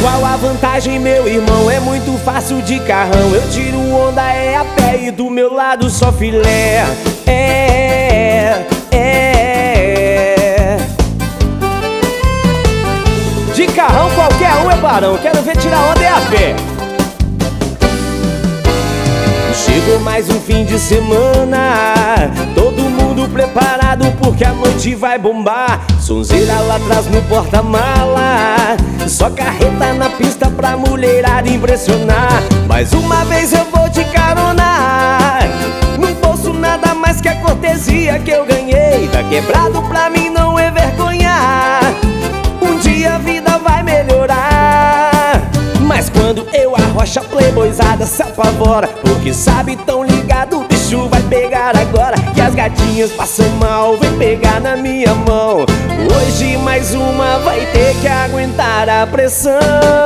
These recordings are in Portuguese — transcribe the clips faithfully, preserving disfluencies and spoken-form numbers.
Qual a vantagem, meu irmão? É muito fácil de carrão. Eu tiro onda, é a pé e do meu lado só filé. É, é. De carrão qualquer um é barão. Quero ver tirar onda, é a pé. Chegou mais um fim de semana, todo mundo preparado porque a noite vai bombar. Sonzeira lá atrás no porta-mala, só carreta na pista pra mulherada impressionar. Mais uma vez eu vou de carona, no bolso nada mais que a cortesia que eu ganhei. Tá quebrado pra mim não envergonhar, um dia a vida vai melhorar. Mas quando eu arrocho, a playboyzada se apavora, porque sabe tão ligado, o bicho vai pegar agora. Que as gatinhas passam mal, vem pegar na minha mão. Hoje mais uma vai ter que aguentar a pressão.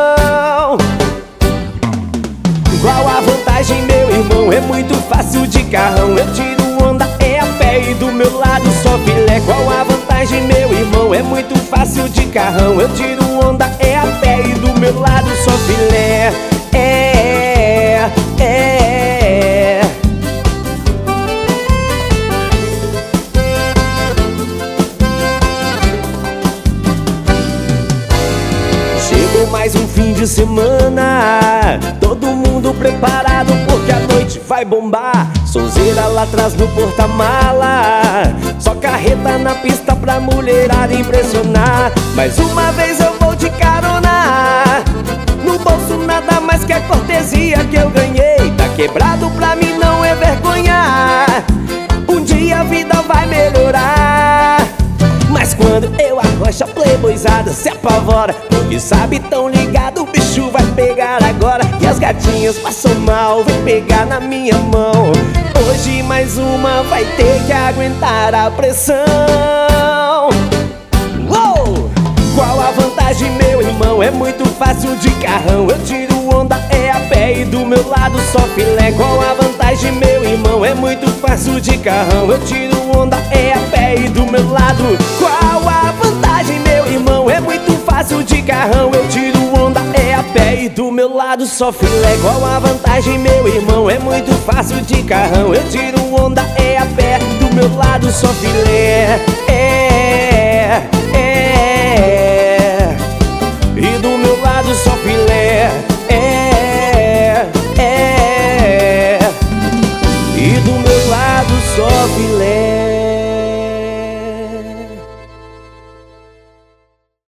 Qual a vantagem, meu irmão? É muito fácil de carrão. Eu tiro onda, é a pé e do meu lado só filé. Qual a vantagem, meu irmão? É muito fácil de carrão. Eu tiro onda, é a pé e do meu lado só filé. É, é. Chegou mais um fim de semana, todo mundo preparado porque a noite vai bombar. Sonzeira lá atrás no porta-mala, só carreta na pista pra mulherada impressionar. Mais uma vez eu vou de carona, no bolso nada mais que a cortesia que eu ganhei. Tá quebrado pra mim não envergonhar, um dia a vida vai melhorar. Mas quando eu arrocho, a playboyzada se apavora, porque sabe tão ligado, o bicho vai pegar agora. E as gatinhas passam mal, vem pegar na minha mão. Hoje mais uma vai ter que aguentar a pressão. Uou! Qual a vantagem, meu irmão? É muito fácil de carrão. Eu tiro onda, é a pé e do meu lado só filé. Qual a vantagem, meu irmão? É muito fácil de carrão. Eu tiro onda, é a pé e do meu lado. Qual a vantagem, meu irmão? É muito fácil de carrão. Eu tiro onda, é a pé e do meu lado só filé. Qual a vantagem, meu irmão? É muito fácil de carrão. Eu tiro onda, é a pé, do meu lado só filé. É